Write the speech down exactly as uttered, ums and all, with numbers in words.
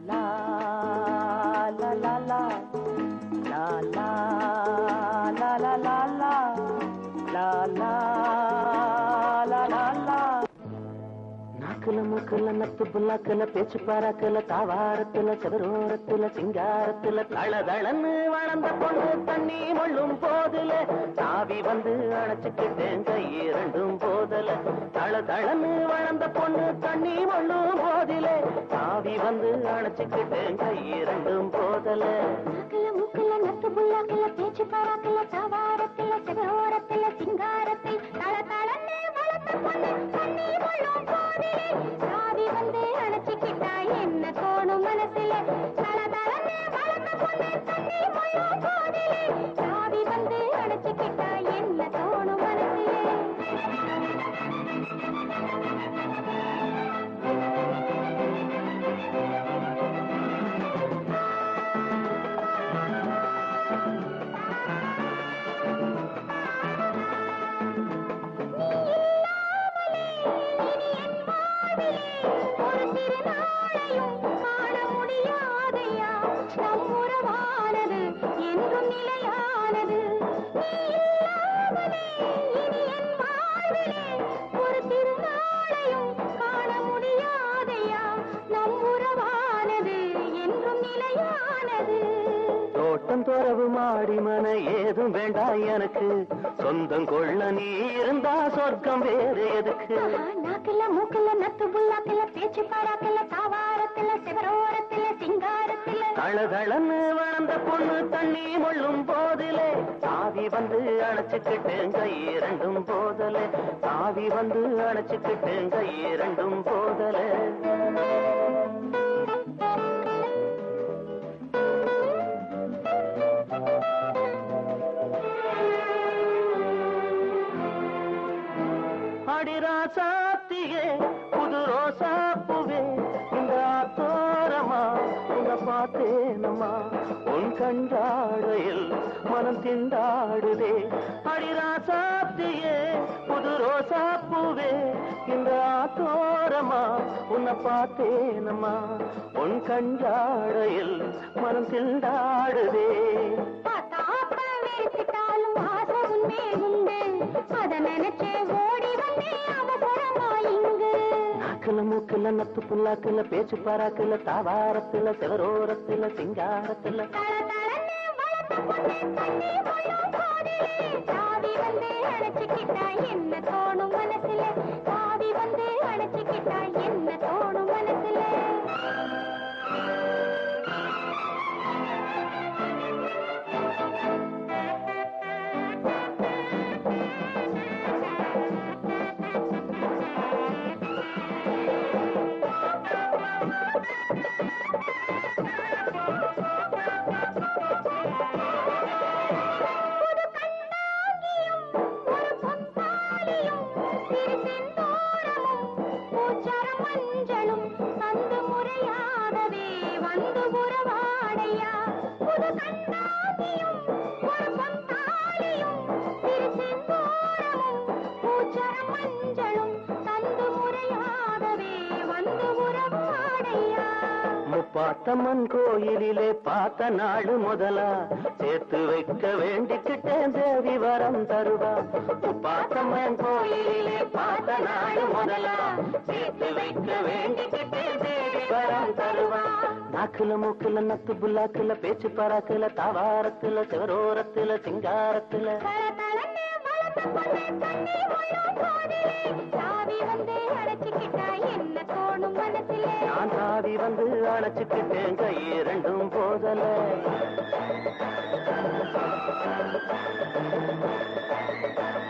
லா லா லா லா லா லா லா லா லா லா லா லா லா லா லா. நாக்குல மூக்குல நத்து புல்லாக்குல பேச்சு பாராக்குல தாவாரத்துல செவரோரத்துல சிங்காரத்துல தளதளன்னு வளர்ந்த பொண்ணு தண்ணி மொள்ளும் போதுல சாவி வந்து அணைச்சுக்கிட்டேன் கை இரண்டும் போதல. தளதளன்னு வளர்ந்த பொண்ணு தண்ணி மொள்ளும் போதிலே சாவி வந்து அணைச்சுக்கிட்டேன் கை இரண்டும் போதல. நாக்குல மூக்குல நத்து புல்லாக்குல பேச்சு பாராக்குல தாவாரத்துல செவரோரத்துல சிங்காரத்தில் தளதளன்னு வளர்ந்த பொண்ணு தண்ணி மொள்ளும் போதிலே சாவி வந்து அணைச்சுக்கிட்டா என்ன தோணும் மனசுல. தளதளன்னு வளர்ந்த பொண்ணு தண்ணி மொள்ளும் போதிலே சாவி வந்து அணைச்சுக்கிட்டா என்ன தோணும் மனசுல. தோட்டம் துறவு மாடி மன ஏதும் வேண்டாம் எனக்கு சொந்தம் கொள்ள நீ இருந்தா சொர்க்கம் வேறு எதுக்கு. நாக்குல மூக்குல நத்து புல்லாக்குல பேச்சு பாராக்குல தாவாரத்துல செவரோரத்துல சிங்காரத்துல தளதளன்னு வளர்ந்த பொண்ணு தண்ணி மொள்ளும் போதிலே சாவி வந்து அணைச்சுக்கிட்டேன் கை இரண்டும் போதல. சாவி வந்து அணைச்சுக்கிட்டேன் கை இரண்டும் போதல. அடிராசாத்தியே புது ரோசாப்புவே இந்த ஆத்தோரமா உன்னை பார்த்தேனம்மா உன் கண்டாடையில் மனம் திண்டாடுதே. அடிராசாத்தியே புது ரோசாப்புவே இந்த ஆத்தோரமா உன்னை பார்த்தேனம்மா உன் கண்டாடையில் மனம் திண்டாடுதே. நாக்குல மூக்குல நத்து புல்லாக்குல பேச்சு பாராக்குல தாவாரத்துல செவரோரத்துல சிங்காரத்துல என்ன தோணும் மனசுல. சாவி வந்து அணைச்சுக்கிட்டா என்ன தோணும் மனசுல. முப்பாத்தம்மன் கோயிலிலே பார்த்த நாடு முதலா சேர்த்து வைக்க வேண்டிக்கிட்டேன் தேவி வரம் தருவா. முப்பாத்தம்மன் கோயிலிலே பார்த்த நாடு முதலா சேர்த்து வைக்க வேண்டிக்கிட்டேன் தேவி வரம் தருவா. நாக்குல மூக்குல நத்து புல்லாக்குல பேச்சு பாராக்குல தாவாரத்துல செவரோரத்துல சிங்காரத்துல நான் சாவி வந்து அணைச்சுக்கிட்டேன் கை இரண்டும் போதல.